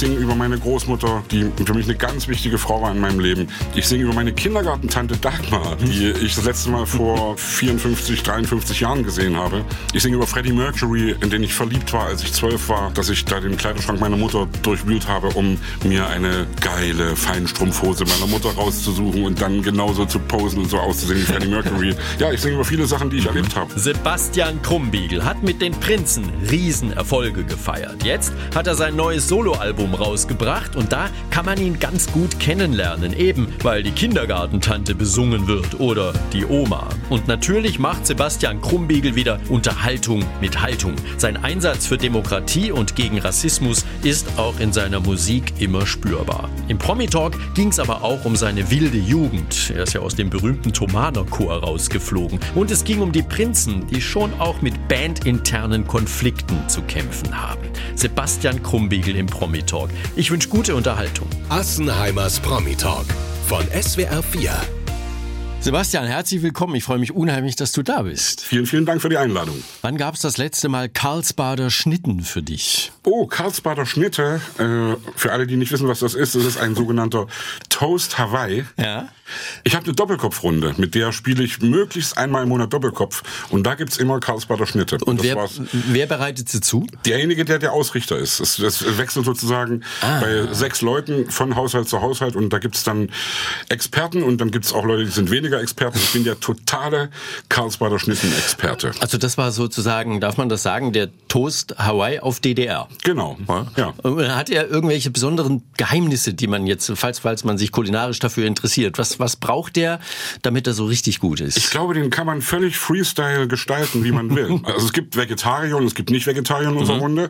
singe über meine Großmutter, die für mich eine ganz wichtige Frau war in meinem Leben. Ich singe über meine Kindergartentante Dagmar, die ich das letzte Mal vor 54, 53 Jahren gesehen habe. Ich singe über Freddie Mercury, in den ich verliebt war, als ich 12 war, dass ich da den Kleiderschrank meiner Mutter durchwühlt habe, um mir eine geile Feinstrumpfhose meiner Mutter rauszusuchen und dann genauso zu posen und so auszusehen wie Freddie Mercury. Ja, ich singe über viele Sachen, die ich erlebt habe. Sebastian Krumbiegel hat mit den Prinzen Riesenerfolge gefeiert. Jetzt hat er sein neues Soloalbum rausgebracht und da kann man ihn ganz gut kennenlernen, eben weil die Kindergartentante besungen wird oder die Oma. Und natürlich macht Sebastian Krumbiegel wieder Unterhaltung mit Haltung. Sein Einsatz für Demokratie und gegen Rassismus ist auch in seiner Musik immer spürbar. Im Promi-Talk ging es aber auch um seine wilde Jugend. Er ist ja aus dem berühmten Thomaner-Chor rausgeflogen. Und es ging um die Prinzen, die schon auch mit bandinternen Konflikten zu kämpfen haben. Sebastian Krumbiegel im Promi-Talk. Ich wünsche gute Unterhaltung. Assenheimers Promi-Talk von SWR 4. Sebastian, herzlich willkommen. Ich freue mich unheimlich, dass du da bist. Vielen, vielen Dank für die Einladung. Wann gab es das letzte Mal Karlsbader Schnitten für dich? Oh, Karlsbader Schnitte. Für alle, die nicht wissen, was das ist ein sogenannter Toast Hawaii. Ja. Ich habe eine Doppelkopfrunde, mit der spiele ich möglichst einmal im Monat Doppelkopf. Und da gibt's immer Karlsbader Schnitte. Und wer bereitet sie zu? Derjenige, der Ausrichter ist. Es wechselt sozusagen bei 6 Leuten von Haushalt zu Haushalt. Und da gibt's dann Experten und dann gibt's auch Leute, die sind weniger Experten. Ich bin der totale Karlsbader Schnitten-Experte. Also das war sozusagen, darf man das sagen, der Toast Hawaii auf DDR? Genau, ja. Hat er irgendwelche besonderen Geheimnisse, die man jetzt, falls man sich kulinarisch dafür interessiert, was braucht der, damit er so richtig gut ist? Ich glaube, den kann man völlig Freestyle gestalten, wie man will. Also es gibt Vegetarier und es gibt Nicht-Vegetarier in unserer Runde.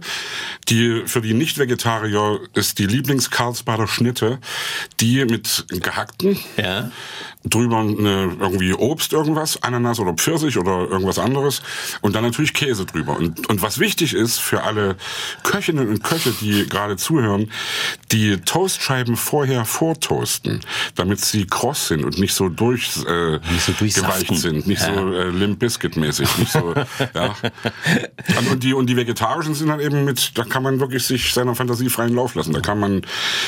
Für die Nicht-Vegetarier ist die Lieblings-Karlsbader Schnitte, die mit gehackten, drüber irgendwie Obst, irgendwas, Ananas oder Pfirsich oder irgendwas anderes und dann natürlich Käse drüber. Und was wichtig ist für alle Köchinnen und Köche, die gerade zuhören, die Toastscheiben vorher vortoasten, damit sie kross sind und nicht so durchgeweicht sind, nicht so Limp Bizkit mäßig, nicht so, ja. Und die vegetarischen sind dann eben da kann man wirklich sich seiner Fantasie freien Lauf lassen. Da kann man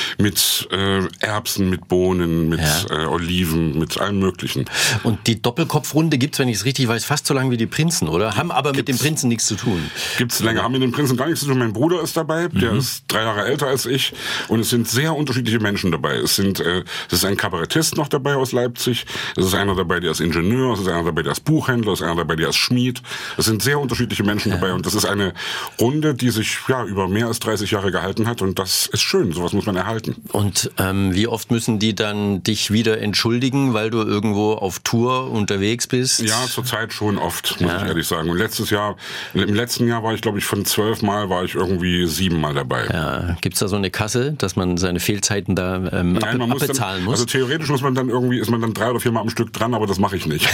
mit Erbsen, mit Bohnen, mit Oliven, mit allem Möglichen. Und die Doppelkopfrunde gibt's, wenn ich es richtig weiß, fast so lange wie die Prinzen, oder? Haben aber mit den Prinzen nichts zu tun. Gibt's länger, haben mit den Prinzen gar nichts zu tun. Mein Bruder ist dabei, der ist 3 Jahre älter als ich und es sind sehr unterschiedliche Menschen dabei. Es ist ein Kabarettist noch dabei aus Leipzig, es ist einer dabei, der ist Ingenieur, es ist einer dabei, der ist Buchhändler, es ist einer dabei, der ist Schmied. Es sind sehr unterschiedliche Menschen dabei und das ist eine Runde, die sich über mehr als 30 Jahre gehalten hat und das ist schön, sowas muss man erhalten. Und wie oft müssen die dann dich wieder entschuldigen, weil du irgendwo auf Tour unterwegs bist? Ja, zurzeit schon oft, muss ich ehrlich sagen. Und im letzten Jahr war ich, glaube ich, von 12 Mal war ich irgendwie 7 Mal dabei. Ja. Gibt's da so eine Kasse, dass man seine Fehlzeiten da abbezahlen muss? Also theoretisch ist man dann 3 oder 4 Mal am Stück dran, aber das mache ich nicht.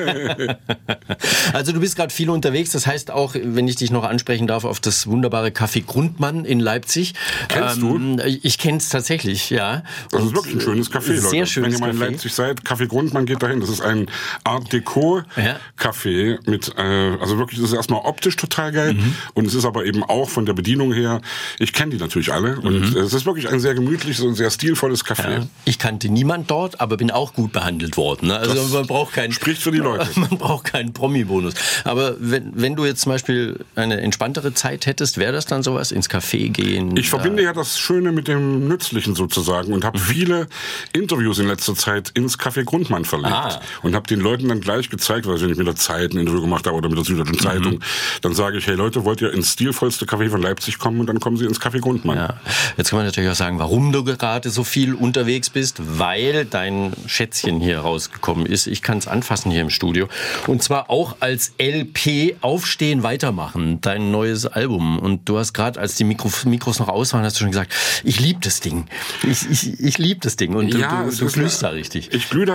Also du bist gerade viel unterwegs, das heißt auch, wenn ich dich noch ansprechen darf, auf das wunderbare Café Grundmann in Leipzig. Kennst du? Ich kenne es tatsächlich, ja. Das ist wirklich ein schönes Café, Leute. Sehr schönes Wenn ihr mal in Leipzig seid, Café Grundmann, geht dahin. Das ist ein Art Deco-Café mit, also wirklich, das ist erstmal optisch total geil und es ist aber eben auch von der Bedienung her, ich kenne die natürlich alle und es ist wirklich ein sehr gemütliches und sehr stilvolles Café. Ja. Ich kannte niemand dort, aber bin auch gut behandelt worden. Ne? Also das man braucht spricht für die Leute. Man braucht keinen Promi-Bonus. Aber wenn du jetzt zum Beispiel eine entspanntere Zeit hättest, wäre das dann sowas, ins Café gehen? Ich verbinde ja das Schöne mit dem Nützlichen sozusagen und habe viele Interviews in letzter Zeit ins Café Grundmann verlegt und habe den Leuten dann gleich gezeigt, weil wenn ich mit der Zeit ein Interview gemacht habe oder mit der Süddeutschen Zeitung, dann sage ich, hey Leute, wollt ihr ins stilvollste Café von Leipzig kommen und dann kommen Sie ins Café Grundmann. Ja. Jetzt kann man natürlich auch sagen, warum du gerade so viel unterwegs bist, weil dein Schätzchen hier rausgekommen ist. Ich kann es anfassen hier im Studio. Und zwar auch als LP Aufstehen, Weitermachen, dein neues Album. Und du hast gerade, als die Mikros noch aus waren, hast du schon gesagt, ich liebe das Ding. Ich liebe das Ding. Und du glühst da richtig. Ich glühe da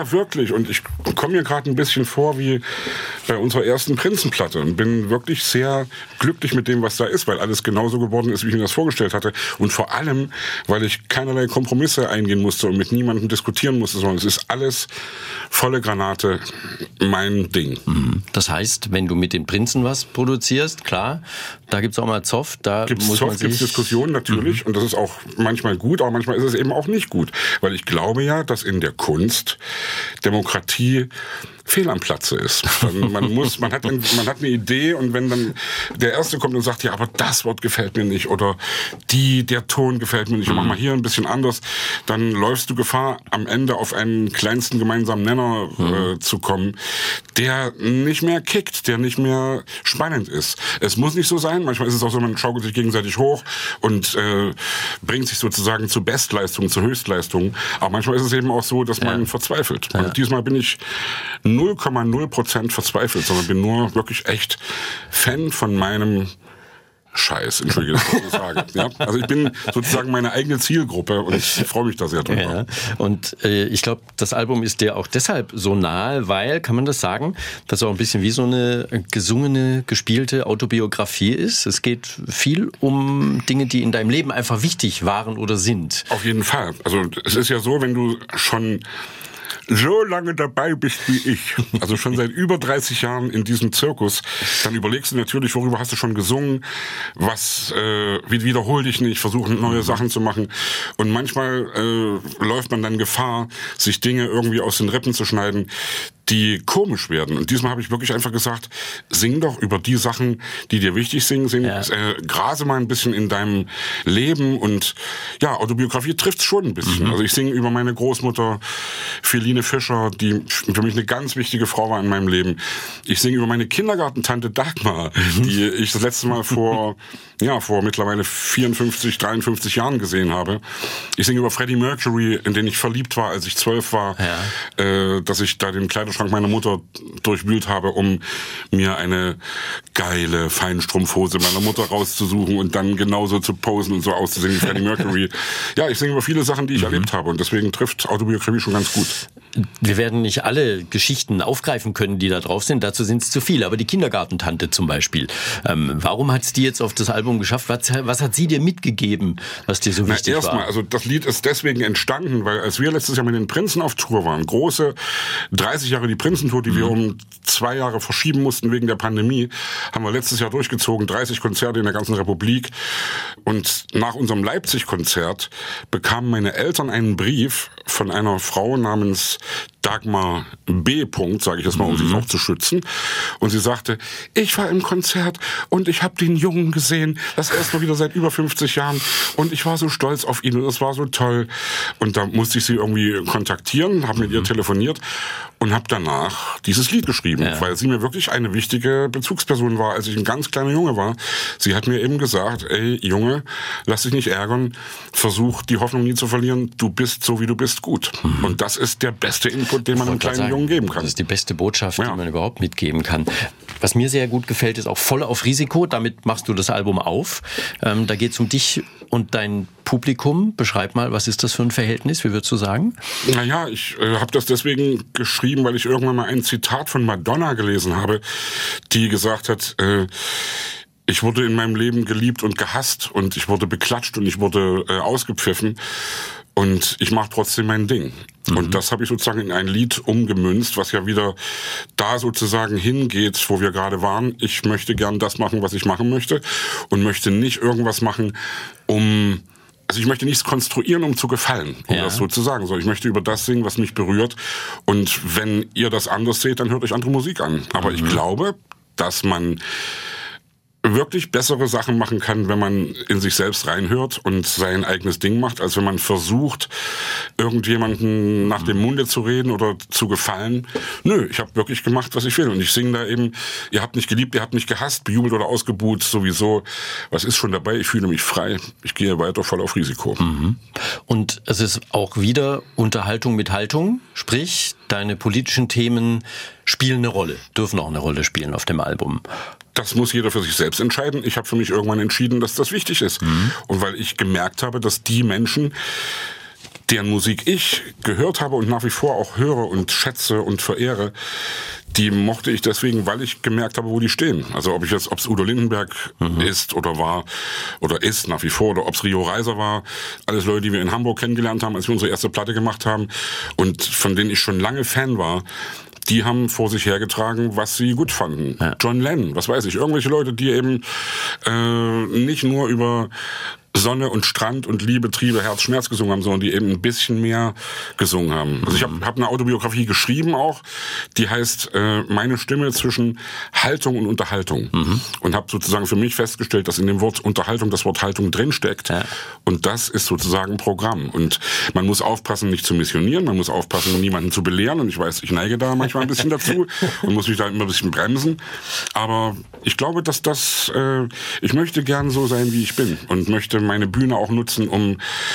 Ja, wirklich. Und ich komme mir gerade ein bisschen vor wie bei unserer ersten Prinzenplatte und bin wirklich sehr glücklich mit dem, was da ist, weil alles genauso geworden ist, wie ich mir das vorgestellt hatte. Und vor allem, weil ich keinerlei Kompromisse eingehen musste und mit niemandem diskutieren musste, sondern es ist alles volle Granate, mein Ding. Das heißt, wenn du mit den Prinzen was produzierst, klar, da gibt's auch mal Zoff, gibt's Diskussionen natürlich und das ist auch manchmal gut, aber manchmal ist es eben auch nicht gut, weil ich glaube ja, dass in der Kunst Demokratie fehl am Platze ist. Man hat eine Idee und wenn dann der Erste kommt und sagt, ja, aber das Wort gefällt mir nicht oder der Ton gefällt mir nicht und mach mal hier ein bisschen anders, dann läufst du Gefahr, am Ende auf einen kleinsten gemeinsamen Nenner zu kommen, der nicht mehr kickt, der nicht mehr spannend ist. Es muss nicht so sein, manchmal ist es auch so, man schaukelt sich gegenseitig hoch und bringt sich sozusagen zu Bestleistungen, zu Höchstleistungen, aber manchmal ist es eben auch so, dass man verzweifelt. Ja. Und diesmal bin ich 0,0% verzweifelt, sondern bin nur wirklich echt Fan von meinem Scheiß, entschuldige, dass ich das sage. Ja? Also ich bin sozusagen meine eigene Zielgruppe und ich freue mich da sehr drüber. Ja. Und ich glaube, das Album ist dir auch deshalb so nahe, weil, kann man das sagen, dass es auch ein bisschen wie so eine gesungene, gespielte Autobiografie ist. Es geht viel um Dinge, die in deinem Leben einfach wichtig waren oder sind. Auf jeden Fall. Also es ist ja so, wenn du schon so lange dabei bist wie ich, also schon seit über 30 Jahren in diesem Zirkus, dann überlegst du natürlich, worüber hast du schon gesungen, wiederhol dich nicht, versuche neue Sachen zu machen und manchmal läuft man dann Gefahr, sich Dinge irgendwie aus den Rippen zu schneiden, die komisch werden. Und diesmal habe ich wirklich einfach gesagt, sing doch über die Sachen, die dir wichtig sind. Grase mal ein bisschen in deinem Leben und ja, Autobiografie trifft's schon ein bisschen. Also ich singe über meine Großmutter Feline Fischer, die für mich eine ganz wichtige Frau war in meinem Leben. Ich singe über meine Kindergartentante Dagmar, die ich das letzte Mal vor mittlerweile 54, 53 Jahren gesehen habe. Ich singe über Freddie Mercury, in den ich verliebt war, als ich 12 war, dass ich da den Kleiderschrank meiner Mutter durchwühlt habe, um mir eine geile Feinstrumpfhose meiner Mutter rauszusuchen und dann genauso zu posen und so auszusehen wie Freddie Mercury. Ja, ich singe über viele Sachen, die ich erlebt habe und deswegen trifft Autobiografie schon ganz gut. Wir werden nicht alle Geschichten aufgreifen können, die da drauf sind, dazu sind es zu viele, aber die Kindergartentante zum Beispiel. Warum hat es die jetzt auf das Album geschafft? Was hat sie dir mitgegeben, was dir so wichtig war? Erstmal, also das Lied ist deswegen entstanden, weil als wir letztes Jahr mit den Prinzen auf Tour waren, große 30 Jahre die Prinzentour, die wir um 2 Jahre verschieben mussten wegen der Pandemie, haben wir letztes Jahr durchgezogen, 30 Konzerte in der ganzen Republik. Und nach unserem Leipzig-Konzert bekamen meine Eltern einen Brief von einer Frau namens Dagmar B. sage ich jetzt mal, um sich auch zu schützen. Und sie sagte, ich war im Konzert und ich habe den Jungen gesehen, das erste Mal wieder seit über 50 Jahren und ich war so stolz auf ihn und es war so toll. Und da musste ich sie irgendwie kontaktieren, habe mit ihr telefoniert und habe danach dieses Lied geschrieben, weil sie mir wirklich eine wichtige Bezugsperson war, als ich ein ganz kleiner Junge war. Sie hat mir eben gesagt, ey Junge, lass dich nicht ärgern, versuch die Hoffnung nie zu verlieren, du bist so wie du bist gut. Und das ist der beste Input, den man einem kleinen Jungen geben kann. Das ist die beste Botschaft, die man überhaupt mitgeben kann. Was mir sehr gut gefällt, ist auch voll auf Risiko. Damit machst du das Album auf. Da geht es um dich und dein Publikum. Beschreib mal, was ist das für ein Verhältnis? Wie würdest du sagen? Naja, ich habe das deswegen geschrieben, weil ich irgendwann mal ein Zitat von Madonna gelesen habe, die gesagt hat, ich wurde in meinem Leben geliebt und gehasst und ich wurde beklatscht und ich wurde ausgepfiffen und ich mache trotzdem mein Ding. Und das habe ich sozusagen in ein Lied umgemünzt, was ja wieder da sozusagen hingeht, wo wir gerade waren. Ich möchte gern das machen, was ich machen möchte und möchte nicht irgendwas machen, ich möchte nichts konstruieren, um zu gefallen, um das so zu sagen. Ich möchte über das singen, was mich berührt. Und wenn ihr das anders seht, dann hört euch andere Musik an. Aber ich glaube, dass man wirklich bessere Sachen machen kann, wenn man in sich selbst reinhört und sein eigenes Ding macht, als wenn man versucht, irgendjemanden nach dem Munde zu reden oder zu gefallen. Nö, ich habe wirklich gemacht, was ich will. Und ich singe da eben, ihr habt mich geliebt, ihr habt mich gehasst, bejubelt oder ausgebuht, sowieso. Was ist schon dabei? Ich fühle mich frei. Ich gehe weiter voll auf Risiko. Und es ist auch wieder Unterhaltung mit Haltung, sprich, deine politischen Themen spielen eine Rolle, dürfen auch eine Rolle spielen auf dem Album. Das muss jeder für sich selbst entscheiden. Ich habe für mich irgendwann entschieden, dass das wichtig ist. Und weil ich gemerkt habe, dass die Menschen, deren Musik ich gehört habe und nach wie vor auch höre und schätze und verehre, die mochte ich deswegen, weil ich gemerkt habe, wo die stehen. Also ob es Udo Lindenberg ist oder war oder ist nach wie vor, oder ob es Rio Reiser war. Alles Leute, die wir in Hamburg kennengelernt haben, als wir unsere erste Platte gemacht haben und von denen ich schon lange Fan war. Die haben vor sich hergetragen, was sie gut fanden. Ja. John Lennon, was weiß ich, irgendwelche Leute, die eben nicht nur über Sonne und Strand und Liebe, Triebe, Herz, Schmerz gesungen haben, sondern die eben ein bisschen mehr gesungen haben. Also ich hab eine Autobiografie geschrieben auch, die heißt Meine Stimme zwischen Haltung und Unterhaltung. Und habe sozusagen für mich festgestellt, dass in dem Wort Unterhaltung das Wort Haltung drinsteckt. Ja. Und das ist sozusagen ein Programm. Und man muss aufpassen, nicht zu missionieren, man muss aufpassen, niemanden zu belehren. Und ich weiß, ich neige da manchmal ein bisschen dazu und muss mich da immer ein bisschen bremsen. Aber ich glaube, dass ich möchte gern so sein, wie ich bin und möchte meine Bühne auch nutzen, um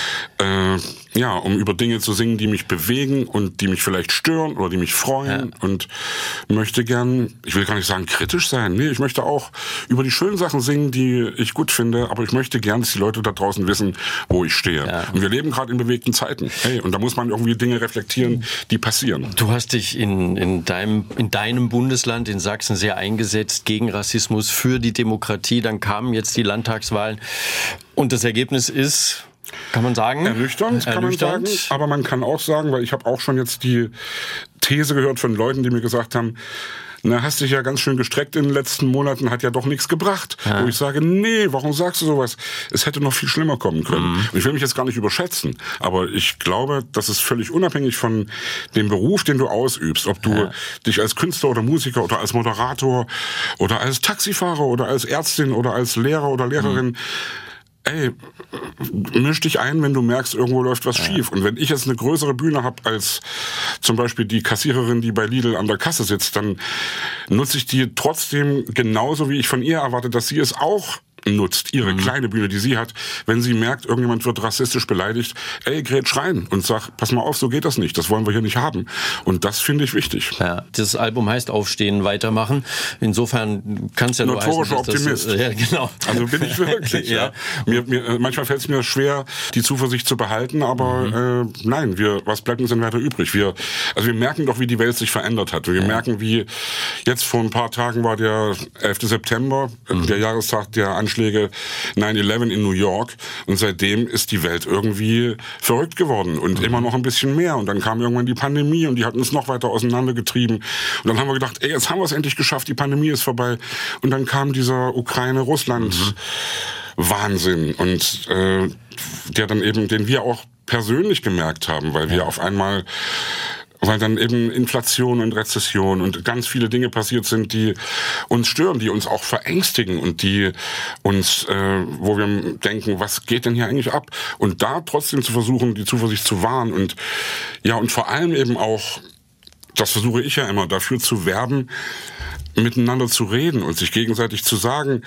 über Dinge zu singen, die mich bewegen und die mich vielleicht stören oder die mich freuen, und möchte gern, ich will gar nicht sagen kritisch sein, nee, ich möchte auch über die schönen Sachen singen, die ich gut finde, aber ich möchte gern, dass die Leute da draußen wissen, wo ich stehe. Ja. Und wir leben gerade in bewegten Zeiten. Hey, und da muss man irgendwie Dinge reflektieren, die passieren. Du hast dich in deinem Bundesland, in Sachsen, sehr eingesetzt gegen Rassismus, für die Demokratie. Dann kamen jetzt die Landtagswahlen. Und das Ergebnis ist, kann man sagen? Ernüchternd, kann man sagen. Aber man kann auch sagen, weil ich habe auch schon jetzt die These gehört von Leuten, die mir gesagt haben, na, hast dich ja ganz schön gestreckt in den letzten Monaten, hat ja doch nichts gebracht. Ja. Wo ich sage, nee, warum sagst du sowas? Es hätte noch viel schlimmer kommen können. Und ich will mich jetzt gar nicht überschätzen, aber ich glaube, das ist völlig unabhängig von dem Beruf, den du ausübst. Ob du dich als Künstler oder Musiker oder als Moderator oder als Taxifahrer oder als Ärztin oder als Lehrer oder Lehrerin, ey, misch dich ein, wenn du merkst, irgendwo läuft was schief. Und wenn ich jetzt eine größere Bühne habe als zum Beispiel die Kassiererin, die bei Lidl an der Kasse sitzt, dann nutze ich die trotzdem genauso, wie ich von ihr erwarte, dass sie es auch nutzt, ihre kleine Bühne, die sie hat, wenn sie merkt, irgendjemand wird rassistisch beleidigt, ey, grätsch rein und sag, pass mal auf, so geht das nicht, das wollen wir hier nicht haben. Und das finde ich wichtig. Ja, das Album heißt Aufstehen, weitermachen. Insofern kann es ja nur notorischer Optimist. Ja, genau. Also bin ich wirklich. Ja. Manchmal fällt es mir schwer, die Zuversicht zu behalten, aber nein, was bleibt uns denn weiter übrig? Wir merken doch, wie die Welt sich verändert hat. Wir merken, wie jetzt vor ein paar Tagen war der 11. September, der Jahrestag der Anschläge 9/11 in New York, und seitdem ist die Welt irgendwie verrückt geworden und immer noch ein bisschen mehr, und dann kam irgendwann die Pandemie und die hat uns noch weiter auseinandergetrieben, und dann haben wir gedacht, ey, jetzt haben wir es endlich geschafft, die Pandemie ist vorbei, und dann kam dieser Ukraine-Russland-Wahnsinn und der dann eben, den wir auch persönlich gemerkt haben, weil wir auf einmal, weil dann eben Inflation und Rezession und ganz viele Dinge passiert sind, die uns stören, die uns auch verängstigen und die uns, wo wir denken, was geht denn hier eigentlich ab? Und da trotzdem zu versuchen, die Zuversicht zu wahren und vor allem eben auch, das versuche ich ja immer, dafür zu werben, miteinander zu reden und sich gegenseitig zu sagen,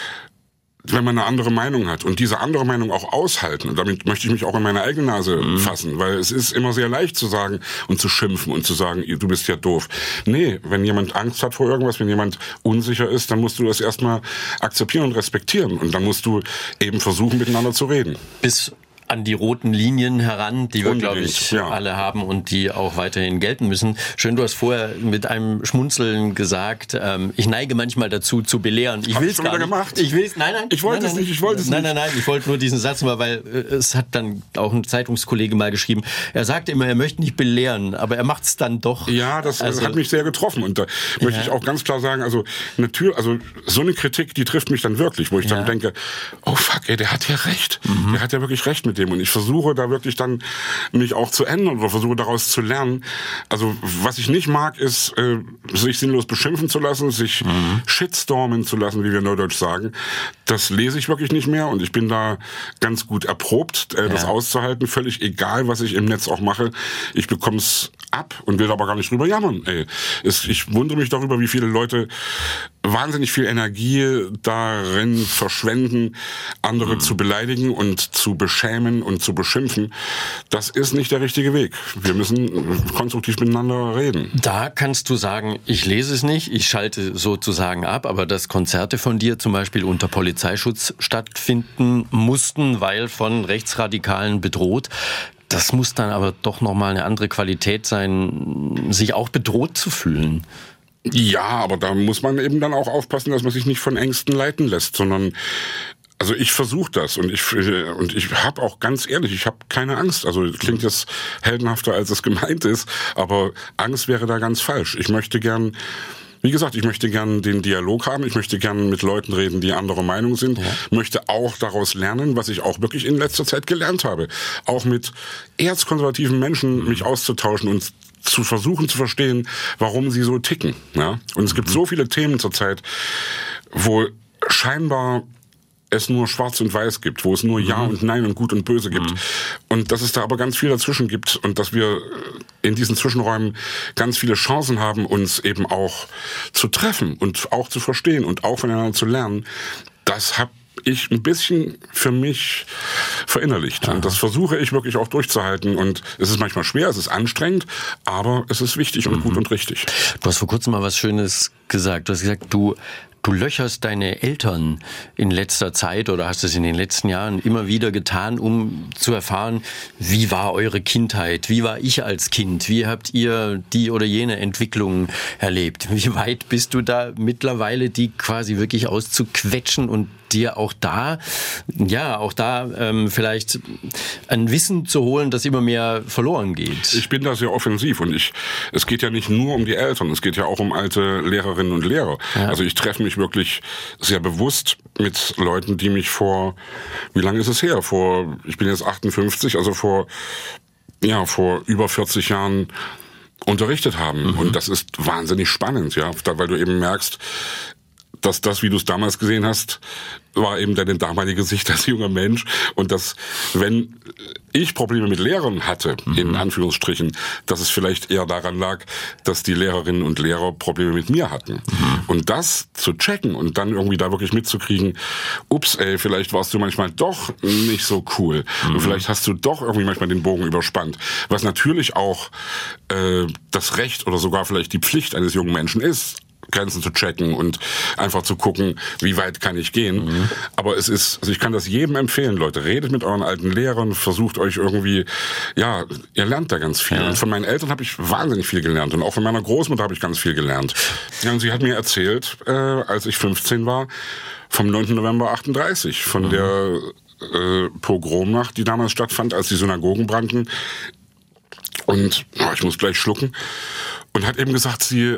wenn man eine andere Meinung hat und diese andere Meinung auch aushalten, und damit möchte ich mich auch in meine eigene Nase fassen, weil es ist immer sehr leicht zu sagen und zu schimpfen und zu sagen, du bist ja doof. Nee, wenn jemand Angst hat vor irgendwas, wenn jemand unsicher ist, dann musst du das erstmal akzeptieren und respektieren, und dann musst du eben versuchen, miteinander zu reden. Bis an die roten Linien heran, die wir, glaube ich, alle haben und die auch weiterhin gelten müssen. Schön, du hast vorher mit einem Schmunzeln gesagt, ich neige manchmal dazu, zu belehren. Ich will es gar nicht. Gemacht? Ich will es, nein. Ich wollte es nicht. Ich wollte nur diesen Satz mal, weil es hat dann auch ein Zeitungskollege mal geschrieben, er sagt immer, er möchte nicht belehren, aber er macht es dann doch. Ja, das hat mich sehr getroffen, und da möchte ich auch ganz klar sagen, natürlich, so eine Kritik, die trifft mich dann wirklich, wo ich dann denke, oh fuck, ey, der hat ja recht. Der hat ja wirklich recht mit dem. Und ich versuche da wirklich dann mich auch zu ändern oder versuche daraus zu lernen. Also was ich nicht mag, ist, sich sinnlos beschimpfen zu lassen, sich shitstormen zu lassen, wie wir neudeutsch sagen. Das lese ich wirklich nicht mehr, und ich bin da ganz gut erprobt, das auszuhalten. Völlig egal, was ich im Netz auch mache. Ich bekomme es ab und will aber gar nicht drüber jammern. Ich wundere mich darüber, wie viele Leute wahnsinnig viel Energie darin verschwenden, andere zu beleidigen und zu beschämen und zu beschimpfen. Das ist nicht der richtige Weg. Wir müssen konstruktiv miteinander reden. Da kannst du sagen, ich lese es nicht, ich schalte sozusagen ab, aber dass Konzerte von dir zum Beispiel unter Polizeischutz stattfinden mussten, weil von Rechtsradikalen bedroht, das muss dann aber doch nochmal eine andere Qualität sein, sich auch bedroht zu fühlen. Ja, aber da muss man eben dann auch aufpassen, dass man sich nicht von Ängsten leiten lässt, sondern also ich versuche das und ich habe auch ganz ehrlich, ich habe keine Angst. Also klingt jetzt heldenhafter, als es gemeint ist, aber Angst wäre da ganz falsch. Ich möchte gern den Dialog haben. Ich möchte gern mit Leuten reden, die anderer Meinung sind. Ja. Möchte auch daraus lernen, was ich auch wirklich in letzter Zeit gelernt habe. Auch mit erzkonservativen Menschen mich auszutauschen und zu versuchen zu verstehen, warum sie so ticken. Ja? Und es gibt so viele Themen zurzeit, wo scheinbar es nur schwarz und weiß gibt, wo es nur Ja und Nein und Gut und Böse gibt. Und dass es da aber ganz viel dazwischen gibt und dass wir in diesen Zwischenräumen ganz viele Chancen haben, uns eben auch zu treffen und auch zu verstehen und auch voneinander zu lernen, das habe ich ein bisschen für mich verinnerlicht. Und das versuche ich wirklich auch durchzuhalten. Und es ist manchmal schwer, es ist anstrengend, aber es ist wichtig und gut und richtig. Du hast vor kurzem mal was Schönes gesagt. Du hast gesagt, du löcherst deine Eltern in letzter Zeit oder hast es in den letzten Jahren immer wieder getan, um zu erfahren, wie war eure Kindheit, wie war ich als Kind, wie habt ihr die oder jene Entwicklung erlebt? Wie weit bist du da mittlerweile, die quasi wirklich auszuquetschen und dir auch da vielleicht ein Wissen zu holen, das immer mehr verloren geht? Ich bin da sehr offensiv und es geht ja nicht nur um die Eltern, es geht ja auch um alte Lehrerinnen und Lehrer. Ja. Also ich treffe mich wirklich sehr bewusst mit Leuten, die mich wie lange ist es her? Ich bin jetzt 58, also vor über 40 Jahren unterrichtet haben. Und das ist wahnsinnig spannend, ja, weil du eben merkst, dass das, wie du es damals gesehen hast, war eben deine damalige Sicht als junger Mensch. Und dass, wenn ich Probleme mit Lehrern hatte, in Anführungsstrichen, dass es vielleicht eher daran lag, dass die Lehrerinnen und Lehrer Probleme mit mir hatten. Und das zu checken und dann irgendwie da wirklich mitzukriegen, ups, vielleicht warst du manchmal doch nicht so cool. Und vielleicht hast du doch irgendwie manchmal den Bogen überspannt. Was natürlich auch das Recht oder sogar vielleicht die Pflicht eines jungen Menschen ist, Grenzen zu checken und einfach zu gucken, wie weit kann ich gehen. Aber ich kann das jedem empfehlen, Leute. Redet mit euren alten Lehrern, versucht euch irgendwie, ihr lernt da ganz viel. Ja. Und von meinen Eltern habe ich wahnsinnig viel gelernt. Und auch von meiner Großmutter habe ich ganz viel gelernt. Ja, und sie hat mir erzählt, als ich 15 war, vom 9. November 38, von der Pogromnacht, die damals stattfand, als die Synagogen brannten. Und ich muss gleich schlucken. Und hat eben gesagt, sie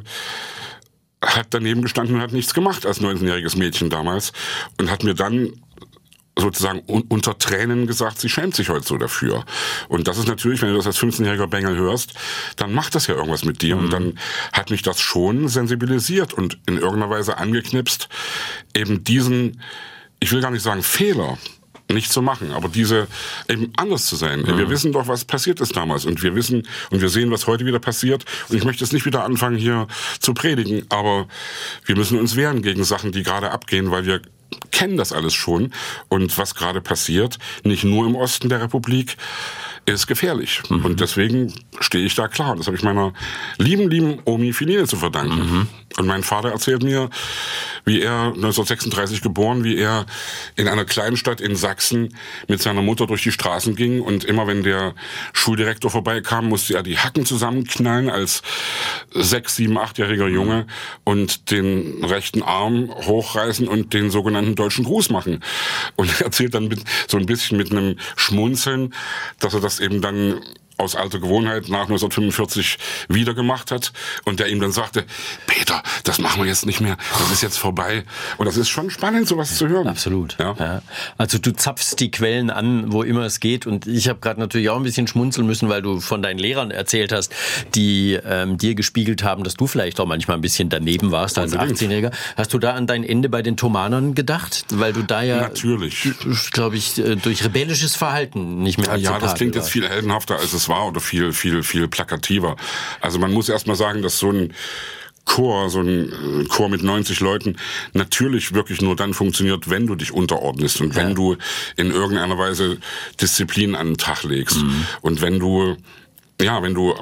hat daneben gestanden und hat nichts gemacht als 19-jähriges Mädchen damals und hat mir dann sozusagen unter Tränen gesagt, sie schämt sich heute so dafür. Und das ist natürlich, wenn du das als 15-jähriger Bengel hörst, dann macht das ja irgendwas mit dir. Und dann hat mich das schon sensibilisiert und in irgendeiner Weise angeknipst, eben diesen, ich will gar nicht sagen Fehler, nicht zu machen, aber eben anders zu sein. Wir wissen doch, was passiert ist damals und wir wissen und wir sehen, was heute wieder passiert und ich möchte jetzt nicht wieder anfangen, hier zu predigen, aber wir müssen uns wehren gegen Sachen, die gerade abgehen, weil wir kennen das alles schon und was gerade passiert, nicht nur im Osten der Republik, ist gefährlich. Und deswegen stehe ich da klar. Und das habe ich meiner lieben Omi Philine zu verdanken. Und mein Vater erzählt mir, wie er 1936 geboren, wie er in einer kleinen Stadt in Sachsen mit seiner Mutter durch die Straßen ging und immer wenn der Schuldirektor vorbeikam, musste er die Hacken zusammenknallen als 6-, 7-, 8-jähriger Junge und den rechten Arm hochreißen und den sogenannten deutschen Gruß machen. Und er erzählt dann so ein bisschen mit einem Schmunzeln, dass er das eben dann aus alter Gewohnheit nach 1945 wieder gemacht hat und der ihm dann sagte, Peter, das machen wir jetzt nicht mehr, das ist jetzt vorbei. Und das ist schon spannend, sowas zu hören. Absolut. Ja. Also du zapfst die Quellen an, wo immer es geht und ich habe gerade natürlich auch ein bisschen schmunzeln müssen, weil du von deinen Lehrern erzählt hast, die dir gespiegelt haben, dass du vielleicht auch manchmal ein bisschen daneben warst als 18-Jähriger. Hast du da an dein Ende bei den Thomanern gedacht? Weil du da ja, natürlich, glaube ich, durch rebellisches Verhalten nicht mehr akzeptabel warst. Ja, das klingt jetzt viel heldenhafter, als es war oder viel plakativer. Also man muss erst mal sagen, dass so ein Chor mit 90 Leuten natürlich wirklich nur dann funktioniert, wenn du dich unterordnest und wenn du in irgendeiner Weise Disziplin an den Tag legst und wenn du ja, wenn du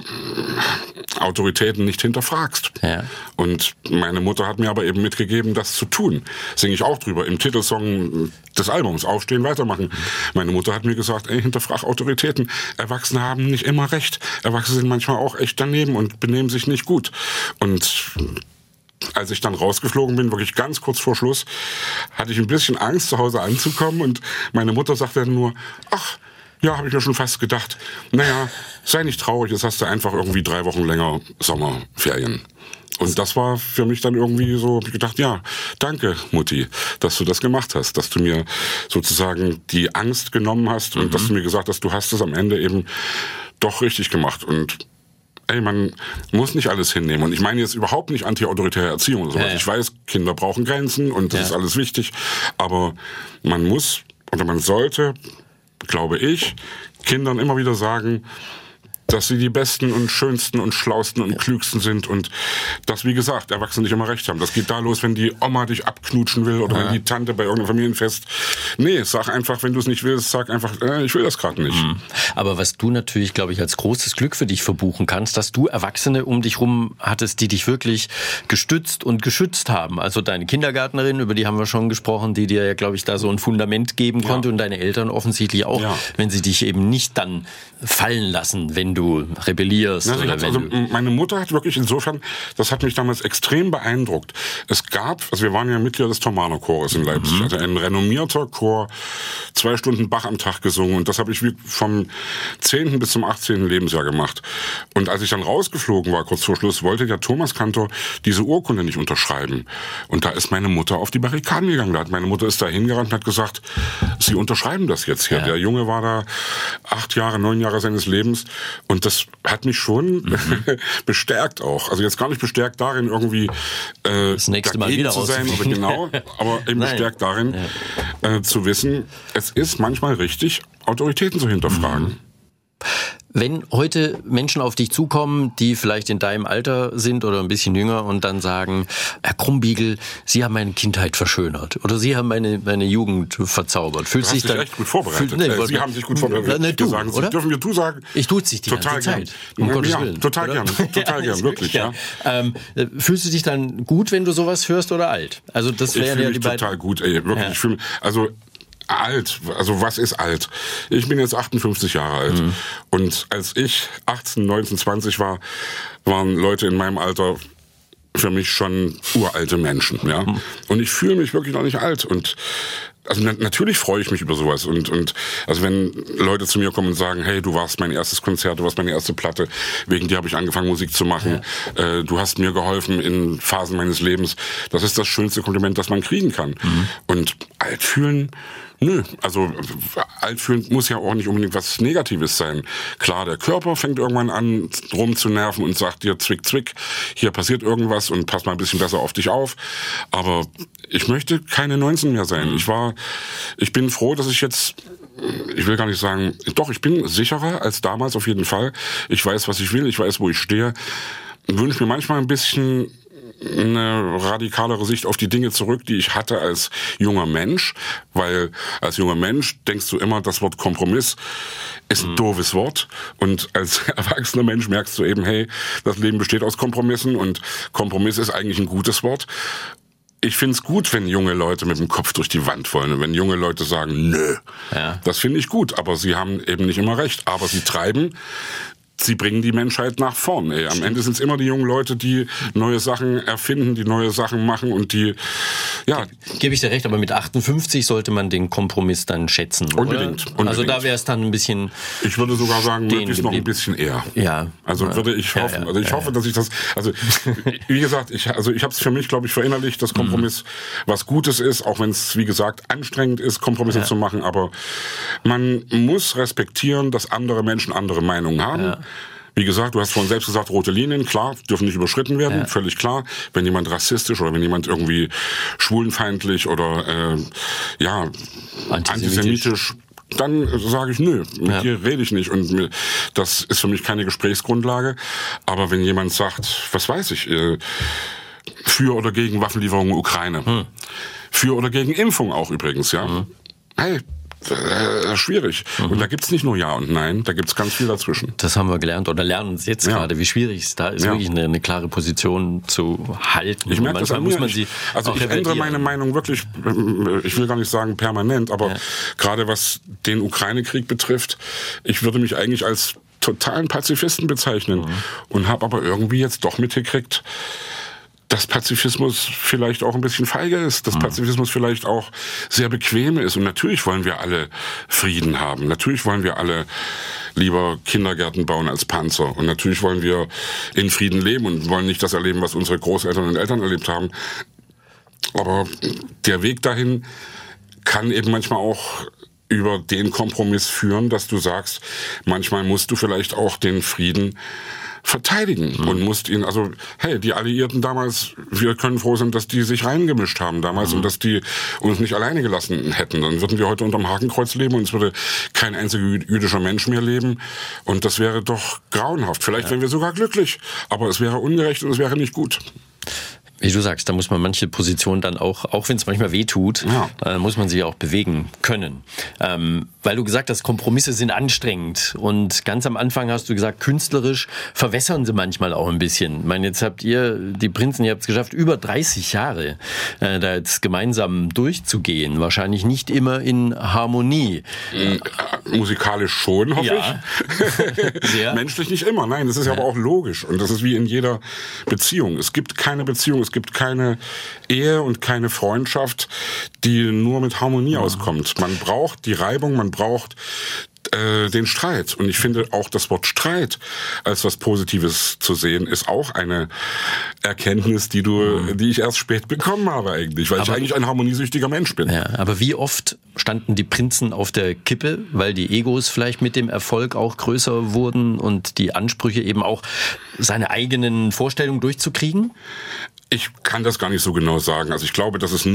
Autoritäten nicht hinterfragst. Ja. Und meine Mutter hat mir aber eben mitgegeben, das zu tun. Singe ich auch drüber im Titelsong des Albums, Aufstehen, weitermachen. Meine Mutter hat mir gesagt, hinterfrag Autoritäten. Erwachsene haben nicht immer recht. Erwachsene sind manchmal auch echt daneben und benehmen sich nicht gut. Und als ich dann rausgeflogen bin, wirklich ganz kurz vor Schluss, hatte ich ein bisschen Angst, zu Hause anzukommen. Und meine Mutter sagte dann nur, ach, ja, habe ich mir schon fast gedacht. Naja, sei nicht traurig, jetzt hast du einfach irgendwie 3 Wochen länger Sommerferien. Und das war für mich dann irgendwie so, hab ich gedacht, ja, danke Mutti, dass du das gemacht hast, dass du mir sozusagen die Angst genommen hast und dass du mir gesagt hast, du hast es am Ende eben doch richtig gemacht. Und man muss nicht alles hinnehmen. Und ich meine jetzt überhaupt nicht anti-autoritäre Erziehung oder sowas. Ja. Ich weiß, Kinder brauchen Grenzen und das ist alles wichtig. Aber man muss oder man sollte, glaube ich, Kindern immer wieder sagen, dass sie die Besten und Schönsten und Schlausten und Klügsten sind und dass, wie gesagt, Erwachsene nicht immer recht haben. Das geht da los, wenn die Oma dich abknutschen will oder wenn die Tante bei irgendeinem Familienfest. Nee, sag einfach, wenn du es nicht willst, sag einfach, ich will das gerade nicht. Aber was du natürlich, glaube ich, als großes Glück für dich verbuchen kannst, dass du Erwachsene um dich rum hattest, die dich wirklich gestützt und geschützt haben. Also deine Kindergärtnerin, über die haben wir schon gesprochen, die dir ja, glaube ich, da so ein Fundament geben konnte und deine Eltern offensichtlich auch, wenn sie dich eben nicht dann fallen lassen, wenn du rebellierst. Ja, oder also meine Mutter hat wirklich insofern, das hat mich damals extrem beeindruckt. Es gab, also wir waren ja Mitglieder des Thomaner-Chores in Leipzig, also ein renommierter Chor, 2 Stunden Bach am Tag gesungen und das habe ich vom 10. bis zum 18. Lebensjahr gemacht. Und als ich dann rausgeflogen war, kurz vor Schluss, wollte der Thomaskantor diese Urkunde nicht unterschreiben. Und da ist meine Mutter auf die Barrikaden gegangen. Meine Mutter ist da hingerannt und hat gesagt, Sie unterschreiben das jetzt hier. Ja. Der Junge war da 8 Jahre, 9 Jahre seines Lebens und das hat mich schon bestärkt auch. Also jetzt gar nicht bestärkt darin, irgendwie das nächste Mal wieder zu sein, aber genau, aber eben bestärkt darin, zu wissen, es ist manchmal richtig, Autoritäten zu hinterfragen. Wenn heute Menschen auf dich zukommen, die vielleicht in deinem Alter sind oder ein bisschen jünger und dann sagen, Herr Krumbiegel, Sie haben meine Kindheit verschönert oder Sie haben meine Jugend verzaubert. Du hast dich echt gut vorbereitet. Sie haben sich gut vorbereitet. Du, sagen, oder? Dürfen wir du sagen? Ich tue es dich die ganze Zeit. Um Gottes Willen. Total gern, wirklich. Ja. Fühlst du dich dann gut, wenn du sowas hörst oder alt? Also das wären ja die beiden. Total gut, wirklich. Ja. Ich fühle mich, alt, also was ist alt? Ich bin jetzt 58 Jahre alt und als ich 18, 19, 20 war, waren Leute in meinem Alter für mich schon uralte Menschen, ja. Und ich fühle mich wirklich noch nicht alt und also natürlich freue ich mich über sowas und also wenn Leute zu mir kommen und sagen, hey, du warst mein erstes Konzert, du warst meine erste Platte, wegen dir habe ich angefangen Musik zu machen, du hast mir geholfen in Phasen meines Lebens, das ist das schönste Kompliment, das man kriegen kann. Und alt fühlen, nö, also alt fühlen muss ja auch nicht unbedingt was Negatives sein. Klar, der Körper fängt irgendwann an rumzunerven und sagt dir zwick, zwick, hier passiert irgendwas und pass mal ein bisschen besser auf dich auf, aber ich möchte keine 19 mehr sein. Ich bin froh, dass ich jetzt, ich will gar nicht sagen, doch, ich bin sicherer als damals auf jeden Fall. Ich weiß, was ich will, ich weiß, wo ich stehe. Wünsche mir manchmal ein bisschen eine radikalere Sicht auf die Dinge zurück, die ich hatte als junger Mensch, weil als junger Mensch denkst du immer, das Wort Kompromiss ist ein doofes Wort und als erwachsener Mensch merkst du eben, hey, das Leben besteht aus Kompromissen und Kompromiss ist eigentlich ein gutes Wort. Ich find's gut, wenn junge Leute mit dem Kopf durch die Wand wollen und wenn junge Leute sagen, nö, das finde ich gut, aber sie haben eben nicht immer recht, aber sie bringen die Menschheit nach vorn. Am Ende sind es immer die jungen Leute, die neue Sachen erfinden, die neue Sachen machen und die, ja. Gebe ich dir recht, aber mit 58 sollte man den Kompromiss dann schätzen, Unbedingt. Also da wäre es dann ein bisschen. Ich würde sogar sagen, möglichst noch ein bisschen eher. Ja. Also würde ich hoffen. Also ich hoffe, dass ich das, also wie gesagt, ich habe es für mich, glaube ich, verinnerlicht, dass Kompromiss was Gutes ist, auch wenn es, wie gesagt, anstrengend ist, Kompromisse zu machen, aber man muss respektieren, dass andere Menschen andere Meinungen haben. Ja. Wie gesagt, du hast vorhin selbst gesagt, rote Linien, klar, dürfen nicht überschritten werden, völlig klar. Wenn jemand rassistisch oder wenn jemand irgendwie schwulenfeindlich oder antisemitisch, dann sage ich, nö, mit dir rede ich nicht und das ist für mich keine Gesprächsgrundlage. Aber wenn jemand sagt, was weiß ich, für oder gegen Waffenlieferungen Ukraine, für oder gegen Impfung auch übrigens, hey, schwierig. Und da gibt's nicht nur Ja und Nein, da gibt's ganz viel dazwischen. Das haben wir gelernt oder lernen uns jetzt gerade, wie schwierig es da ist, wirklich eine klare Position zu halten. Ich merke das an mir. Muss man sie ich ändere meine Meinung wirklich, ich will gar nicht sagen permanent, aber gerade was den Ukraine-Krieg betrifft, ich würde mich eigentlich als totalen Pazifisten bezeichnen und habe aber irgendwie jetzt doch mitgekriegt, dass Pazifismus vielleicht auch ein bisschen feige ist, dass Pazifismus vielleicht auch sehr bequem ist. Und natürlich wollen wir alle Frieden haben. Natürlich wollen wir alle lieber Kindergärten bauen als Panzer. Und natürlich wollen wir in Frieden leben und wollen nicht das erleben, was unsere Großeltern und Eltern erlebt haben. Aber der Weg dahin kann eben manchmal auch über den Kompromiss führen, dass du sagst, manchmal musst du vielleicht auch den Frieden verteidigen und musst ihn, also, hey, die Alliierten damals, wir können froh sein, dass die sich reingemischt haben damals und dass die uns nicht alleine gelassen hätten. Dann würden wir heute unterm Hakenkreuz leben und es würde kein einziger jüdischer Mensch mehr leben und das wäre doch grauenhaft. Vielleicht wären wir sogar glücklich, aber es wäre ungerecht und es wäre nicht gut. Wie du sagst, da muss man manche Positionen dann auch wenn es manchmal weh tut, muss man sich auch bewegen können. Weil du gesagt hast, Kompromisse sind anstrengend. Und ganz am Anfang hast du gesagt, künstlerisch verwässern sie manchmal auch ein bisschen. Ich meine, jetzt habt ihr, die Prinzen, ihr habt es geschafft, über 30 Jahre da jetzt gemeinsam durchzugehen. Wahrscheinlich nicht immer in Harmonie. Musikalisch schon, hoffe ich. Ja. Menschlich nicht immer. Nein, das ist aber auch logisch. Und das ist wie in jeder Beziehung. Es gibt keine Beziehung, es gibt keine Ehe und keine Freundschaft, die nur mit Harmonie auskommt. Man braucht die Reibung, man braucht den Streit. Und ich finde auch das Wort Streit als was Positives zu sehen, ist auch eine Erkenntnis, die ich erst spät bekommen habe eigentlich, weil ich eigentlich ein harmoniesüchtiger Mensch bin. Ja, aber wie oft standen die Prinzen auf der Kippe, weil die Egos vielleicht mit dem Erfolg auch größer wurden und die Ansprüche eben auch seine eigenen Vorstellungen durchzukriegen? Ich kann das gar nicht so genau sagen. Also ich glaube, dass wir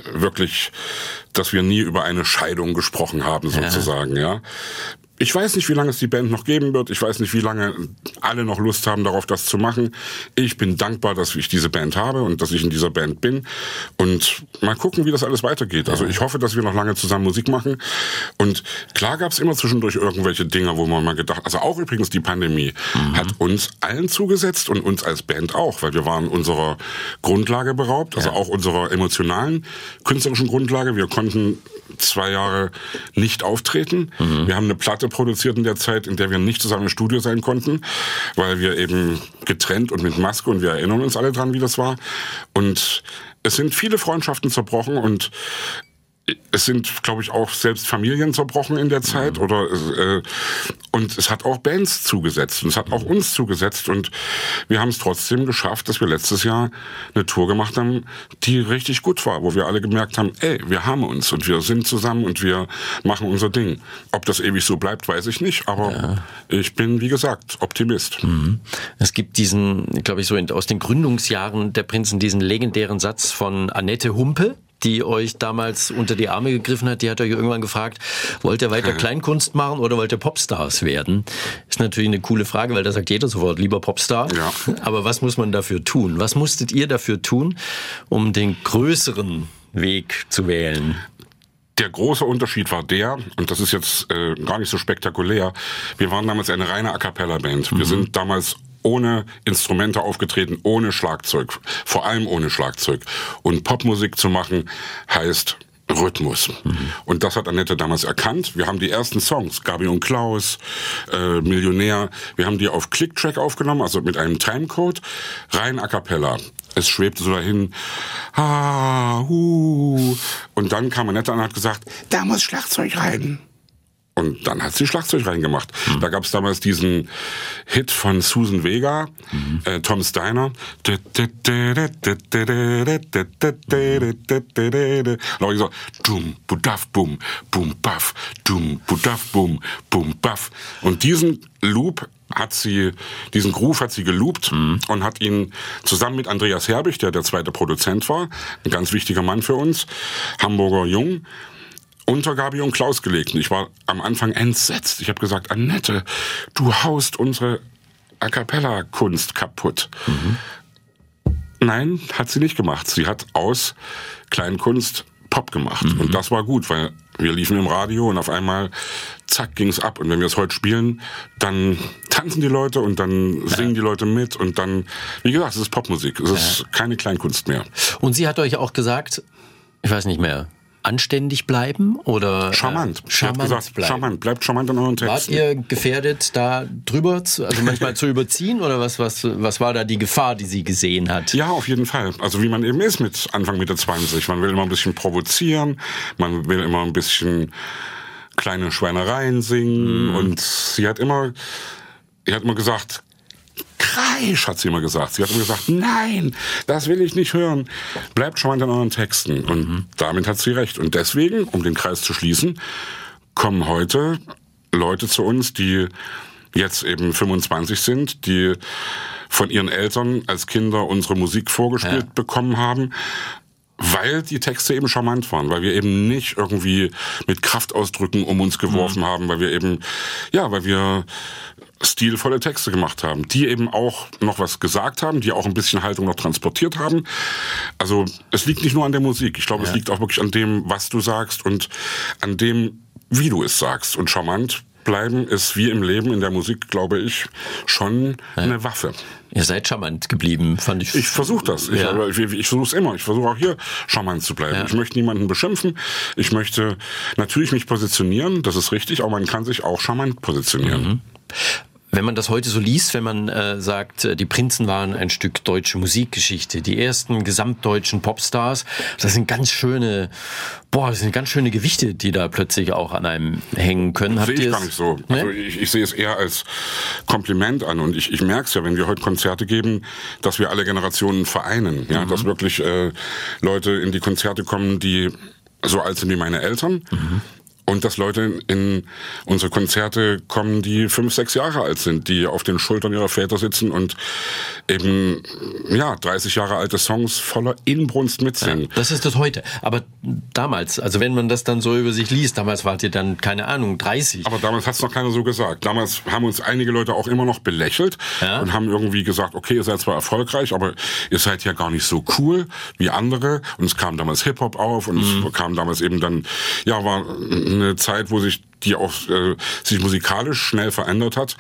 nie über eine Scheidung gesprochen haben, sozusagen, ja. Ich weiß nicht, wie lange es die Band noch geben wird. Ich weiß nicht, wie lange alle noch Lust haben, darauf das zu machen. Ich bin dankbar, dass ich diese Band habe und dass ich in dieser Band bin. Und mal gucken, wie das alles weitergeht. Also ich hoffe, dass wir noch lange zusammen Musik machen. Und klar gab es immer zwischendurch irgendwelche Dinge, wo man mal gedacht, also auch übrigens die Pandemie hat uns allen zugesetzt und uns als Band auch, weil wir waren unserer Grundlage beraubt, also auch unserer emotionalen, künstlerischen Grundlage. Wir konnten 2 Jahre nicht auftreten. Wir haben eine Platte produziert in der Zeit, in der wir nicht zusammen im Studio sein konnten, weil wir eben getrennt und mit Maske, und wir erinnern uns alle dran, wie das war. Und es sind viele Freundschaften zerbrochen und es sind, glaube ich, auch selbst Familien zerbrochen in der Zeit und es hat auch Bands zugesetzt und es hat auch uns zugesetzt und wir haben es trotzdem geschafft, dass wir letztes Jahr eine Tour gemacht haben, die richtig gut war, wo wir alle gemerkt haben, wir haben uns und wir sind zusammen und wir machen unser Ding. Ob das ewig so bleibt, weiß ich nicht, aber ich bin, wie gesagt, Optimist. Es gibt diesen, glaube ich, so aus den Gründungsjahren der Prinzen, diesen legendären Satz von Annette Humpe, die euch damals unter die Arme gegriffen hat, die hat euch irgendwann gefragt, wollt ihr weiter Kleinkunst machen oder wollt ihr Popstars werden? Ist natürlich eine coole Frage, weil da sagt jeder sofort, lieber Popstar. Ja. Aber was muss man dafür tun? Was musstet ihr dafür tun, um den größeren Weg zu wählen? Der große Unterschied war und das ist jetzt gar nicht so spektakulär, wir waren damals eine reine A-Cappella-Band. Wir sind damals ohne Instrumente aufgetreten, ohne Schlagzeug, vor allem ohne Schlagzeug. Und Popmusik zu machen heißt Rhythmus. Und das hat Annette damals erkannt. Wir haben die ersten Songs, Gabi und Klaus, Millionär, wir haben die auf Click-Track aufgenommen, also mit einem Timecode, rein a cappella. Es schwebte so dahin, und dann kam Annette an und hat gesagt, da muss Schlagzeug rein. Und dann hat sie Schlagzeug reingemacht. Da gab es damals diesen Hit von Susan Vega, Tom Steiner. Da habe ich gesagt, dum, budaf, bum, bum, baff, dum, budaf, bum, bum, baff. Und diesen Groove hat sie geloopt und hat ihn zusammen mit Andreas Herbig, der zweite Produzent war, ein ganz wichtiger Mann für uns, Hamburger Jung, unter Gabi und Klaus gelegt. Und ich war am Anfang entsetzt. Ich habe gesagt, Annette, du haust unsere A-Cappella-Kunst kaputt. Nein, hat sie nicht gemacht. Sie hat aus Kleinkunst Pop gemacht. Und das war gut, weil Wir liefen im Radio und auf einmal, zack, ging's ab. Und wenn wir es heute spielen, dann tanzen die Leute und dann singen die Leute mit und dann, wie gesagt, es ist Popmusik. Es ist keine Kleinkunst mehr. Und sie hat euch auch gesagt, ich weiß nicht mehr, anständig bleiben oder charmant. Charmant bleiben. Charmant, bleibt charmant in euren Texten. Wart ihr gefährdet, da drüber, also manchmal zu überziehen oder was war da die Gefahr, die sie gesehen hat? Ja, auf jeden Fall. Also wie man eben ist mit Anfang Mitte 20. Man will immer ein bisschen provozieren, man will immer ein bisschen kleine Schweinereien singen und sie hat immer gesagt, Kreisch, hat sie immer gesagt. Sie hat immer gesagt, nein, das will ich nicht hören. Bleibt charmant an euren Texten. Und damit hat sie recht. Und deswegen, um den Kreis zu schließen, kommen heute Leute zu uns, die jetzt eben 25 sind, die von ihren Eltern als Kinder unsere Musik vorgespielt bekommen haben, weil die Texte eben charmant waren, weil wir eben nicht irgendwie mit Kraftausdrücken um uns geworfen haben, weil wir stilvolle Texte gemacht haben, die eben auch noch was gesagt haben, die auch ein bisschen Haltung noch transportiert haben. Also es liegt nicht nur an der Musik, ich glaube, es liegt auch wirklich an dem, was du sagst und an dem, wie du es sagst. Und charmant bleiben ist wie im Leben, in der Musik, glaube ich, schon eine Waffe. Ihr seid charmant geblieben, fand ich. Ich versuche das. Ich versuche es immer. Ich versuche auch hier charmant zu bleiben. Ich möchte niemanden beschimpfen. Ich möchte natürlich mich positionieren, das ist richtig, aber man kann sich auch charmant positionieren. Wenn man das heute so liest, wenn man sagt, die Prinzen waren ein Stück deutsche Musikgeschichte, die ersten gesamtdeutschen Popstars, das sind ganz schöne Gewichte, die da plötzlich auch an einem hängen können. Sehe ich gar nicht so. Ne? Also ich sehe es eher als Kompliment an und ich merke es ja, wenn wir heute Konzerte geben, dass wir alle Generationen vereinen, ja, dass wirklich Leute in die Konzerte kommen, die so alt sind wie meine Eltern. Und dass Leute in unsere Konzerte kommen, die 5, 6 Jahre alt sind, die auf den Schultern ihrer Väter sitzen und eben 30 Jahre alte Songs voller Inbrunst mitsingen. Ja, das ist das heute. Aber damals, also wenn man das dann so über sich liest, damals wart ihr dann, keine Ahnung, 30. Aber damals hat's noch keiner so gesagt. Damals haben uns einige Leute auch immer noch belächelt und haben irgendwie gesagt, okay, ihr seid zwar erfolgreich, aber ihr seid ja gar nicht so cool wie andere. Und es kam damals Hip-Hop auf und es kam damals eben dann, war eine Zeit, wo sich die auch sich musikalisch schnell verändert hat.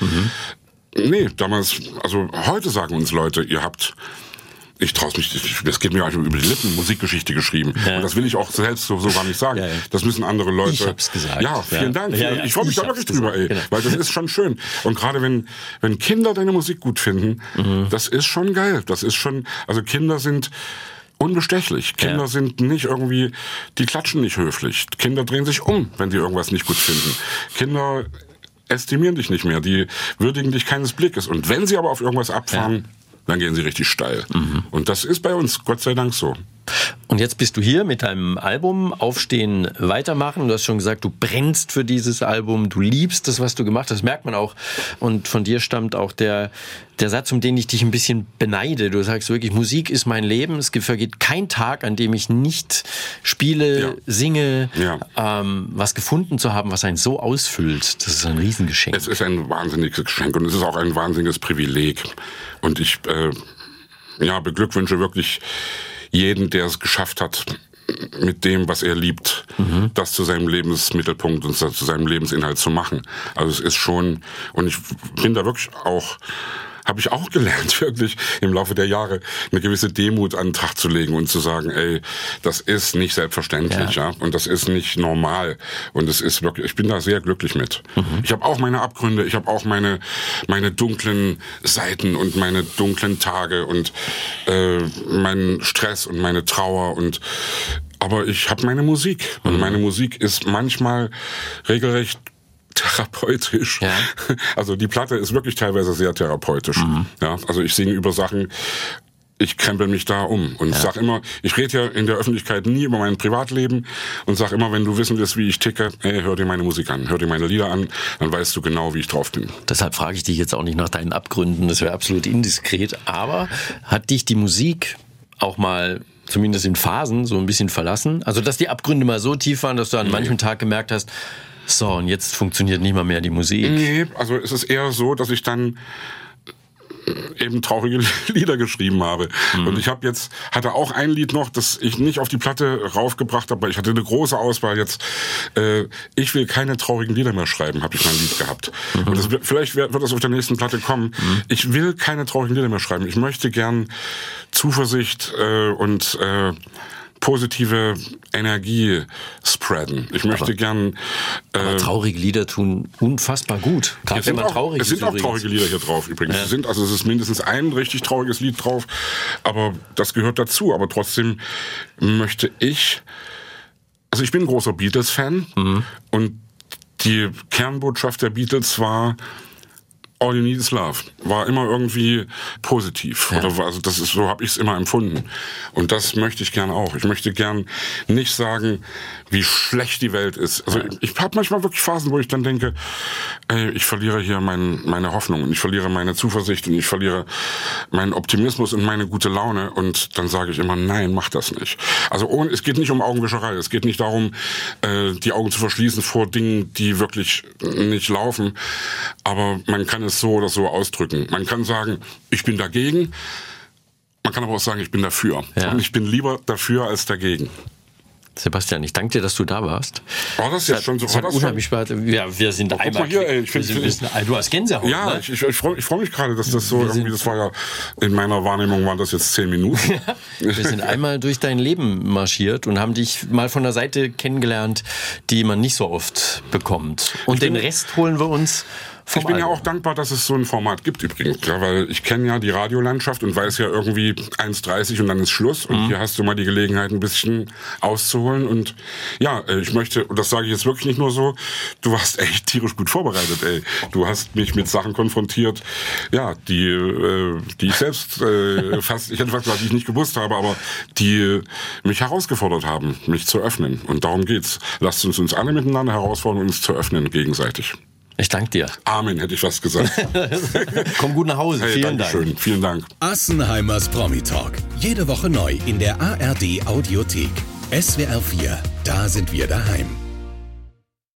Nee, damals, also heute sagen uns Leute, ihr habt, ich trau's mich, das geht mir eigentlich über die Lippen, Musikgeschichte geschrieben. Und das will ich auch selbst so gar nicht sagen. Das müssen andere Leute. Ich hab's gesagt. Ja, vielen Dank. Ich freue mich da wirklich drüber, weil das ist schon schön. Und gerade wenn Kinder deine Musik gut finden, das ist schon geil. Das ist schon, also Kinder sind unbestechlich. Kinder sind nicht irgendwie, die klatschen nicht höflich. Kinder drehen sich um, wenn sie irgendwas nicht gut finden. Kinder estimieren dich nicht mehr, die würdigen dich keines Blickes. Und wenn sie aber auf irgendwas abfahren, dann gehen sie richtig steil. Und das ist bei uns, Gott sei Dank, so. Und jetzt bist du hier mit deinem Album Aufstehen, Weitermachen. Du hast schon gesagt, du brennst für dieses Album, du liebst das, was du gemacht hast, das merkt man auch. Und von dir stammt auch der Satz, um den ich dich ein bisschen beneide. Du sagst wirklich, Musik ist mein Leben, es vergeht kein Tag, an dem ich nicht spiele, singe, was gefunden zu haben, was einen so ausfüllt. Das ist ein Riesengeschenk. Es ist ein wahnsinniges Geschenk und es ist auch ein wahnsinniges Privileg. Und ich beglückwünsche wirklich jeden, der es geschafft hat, mit dem, was er liebt, das zu seinem Lebensmittelpunkt und zu seinem Lebensinhalt zu machen. Also es ist schon, und ich bin da wirklich auch, habe ich auch gelernt, wirklich im Laufe der Jahre eine gewisse Demut an den Tag zu legen und zu sagen, ey, das ist nicht selbstverständlich, und das ist nicht normal und es ist wirklich, ich bin da sehr glücklich mit. Ich habe auch meine Abgründe, ich habe auch meine dunklen Seiten und meine dunklen Tage und meinen Stress und meine Trauer aber ich habe meine Musik und meine Musik ist manchmal regelrecht therapeutisch. Also die Platte ist wirklich teilweise sehr therapeutisch. Also ich singe über Sachen, ich krempel mich da um und sag immer, ich rede ja in der Öffentlichkeit nie über mein Privatleben und sag immer, wenn du wissen willst, wie ich ticke, hör dir meine Musik an, hör dir meine Lieder an, dann weißt du genau, wie ich drauf bin. Deshalb frage ich dich jetzt auch nicht nach deinen Abgründen, das wäre absolut indiskret, aber hat dich die Musik auch mal zumindest in Phasen so ein bisschen verlassen? Also dass die Abgründe mal so tief waren, dass du an manchem Tag gemerkt hast, so, und jetzt funktioniert nicht mal mehr die Musik. Nee, also es ist eher so, dass ich dann eben traurige Lieder geschrieben habe. Und ich hatte auch ein Lied noch, das ich nicht auf die Platte raufgebracht habe, weil ich hatte eine große Auswahl jetzt. Ich will keine traurigen Lieder mehr schreiben, habe ich mein Lied gehabt. Und vielleicht wird das auf der nächsten Platte kommen. Ich will keine traurigen Lieder mehr schreiben. Ich möchte gern Zuversicht und positive Energie spreaden. Ich möchte gern... aber traurige Lieder tun unfassbar gut. Gerade wenn man traurig ist. Es sind auch traurige Lieder hier drauf übrigens. Ja. Es ist mindestens ein richtig trauriges Lied drauf, aber das gehört dazu. Aber trotzdem möchte ich... Also ich bin ein großer Beatles-Fan und die Kernbotschaft der Beatles war... All you need is love. War immer irgendwie positiv. Ja. Also so habe ich es immer empfunden. Und das möchte ich gern auch. Ich möchte gern nicht sagen, wie schlecht die Welt ist. Also ich habe manchmal wirklich Phasen, wo ich dann denke, ich verliere hier meine Hoffnung und ich verliere meine Zuversicht und ich verliere meinen Optimismus und meine gute Laune. Und dann sage ich immer, nein, mach das nicht. Also es geht nicht um Augenwischerei. Es geht nicht darum, die Augen zu verschließen vor Dingen, die wirklich nicht laufen. Aber man kann es so oder so ausdrücken. Man kann sagen, ich bin dagegen. Man kann aber auch sagen, ich bin dafür. Ja. Und ich bin lieber dafür als dagegen. Sebastian, ich danke dir, dass du da warst. War das jetzt schon so? Das hat unheimlich Spaß. Ja, wir sind einmal... Guck mal hier, ey, du hast Gänsehaut, ja, ne? ich freu mich gerade, dass das so irgendwie, das war ja, in meiner Wahrnehmung waren das jetzt 10 Minuten. Wir sind einmal durch dein Leben marschiert und haben dich mal von der Seite kennengelernt, die man nicht so oft bekommt. Und den Rest holen wir uns... Ich bin ja auch dankbar, dass es so ein Format gibt übrigens, ja, weil ich kenne ja die Radiolandschaft und weiß ja irgendwie 1:30 und dann ist Schluss und hier hast du mal die Gelegenheit, ein bisschen auszuholen und ja, ich möchte, und das sage ich jetzt wirklich nicht nur so, du warst echt tierisch gut vorbereitet, ey. Du hast mich mit Sachen konfrontiert, ja, die ich selbst ich hätte fast gesagt, die ich nicht gewusst habe, aber die mich herausgefordert haben, mich zu öffnen und darum geht's. Lasst uns alle miteinander herausfordern, uns zu öffnen gegenseitig. Ich danke dir. Amen, hätte ich was gesagt. Komm gut nach Hause. Hey, vielen Dank. Schön. Vielen Dank. Assenheimers Promi-Talk. Jede Woche neu in der ARD Audiothek. SWR 4, da sind wir daheim.